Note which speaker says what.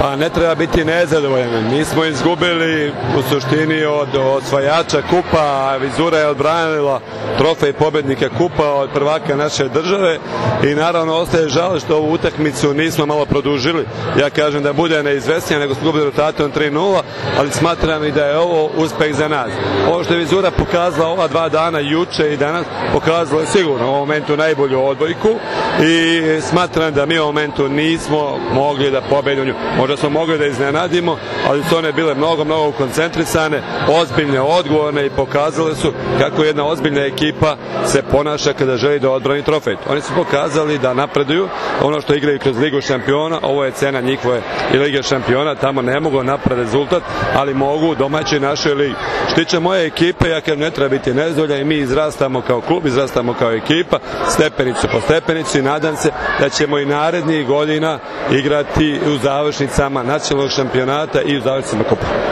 Speaker 1: Pa ne treba biti nezadovoljan. Mi smo izgubili u suštini od osvajača kupa, a Vizura je odbranila trofej pobednika kupa od prvaka naše države i naravno ostaje žal što ovu utakmicu nismo malo produžili. Ja kažem da bude neizvesnija nego smo gubili rezultatom 3:0, ali smatram i da je ovo uspeh za nas. Ovo što je Vizura pokazala ova 2 dana, juče i danas, pokazala je sigurno u ovom momentu najbolju odbojku i smatram da mi u ovom momentu nismo mogli da pobedimo nju. Možda smo mogli da iznenadimo, ali su one bile mnogo koncentrisane, ozbiljne, odgovorne i pokazale su kako jedna ozbiljna ekipa se ponaša kada želi da odbrani trofej. Oni su pokazali da napreduju ono što igraju kroz Ligu šampiona, ovo je cena njihove i Lige šampiona, tamo ne mogu napraviti rezultat, ali mogu domaći našoj ligi. Što tiče moje ekipe, ja kažem ne treba biti nezadovoljan i mi izrastamo kao klub, izrastamo kao ekipa, stepenicu po stepenici i nadam se da ćemo i narednih godina igrati u završnicama nacionalnog šampionata i u završnicama kupa.